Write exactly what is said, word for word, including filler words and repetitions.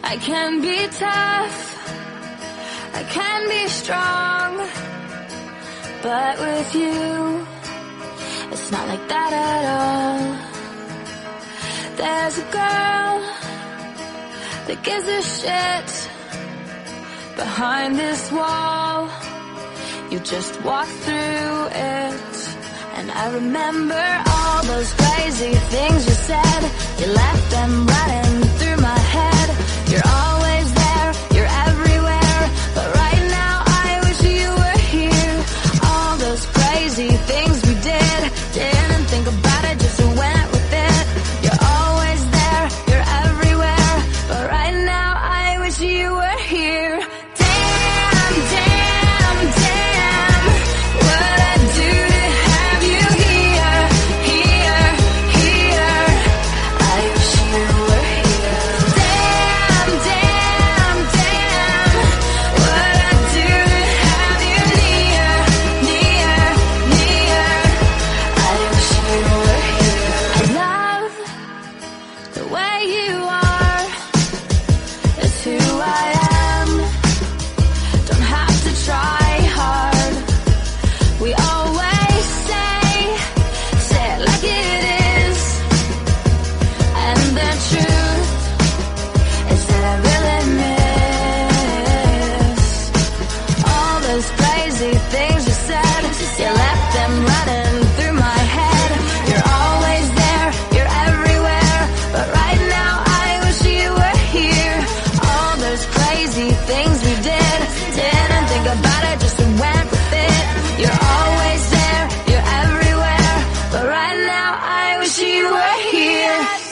I can be tough, I can be strong, but with you, it's not like that at all. There's a girl that gives a shit behind this wall. You just walk through it, and I remember all those crazy things you said. You left them running through my head. You're always there, you're everywhere, but right now I wish you were here. All those crazy things we did, didn't think about it, just went with it. You're always there, you're everywhere, but right now I wish you were here. Damn, damn, damn, what I do to have you here, here, here. I wish you were here. Damn, damn, damn, what I do to have you near, near, near. I wish you were here. I love the way you are. It's who I am. Don't have to try hard. We always say, say it like it is. And the truth is that I really miss all those crazy things you said. You left them running through my head. You're always there, you're everywhere, but right now I wish you were here. All those crazy things we did, didn't think about it, just went with it. You're always there, you're everywhere, but right now I wish you were here.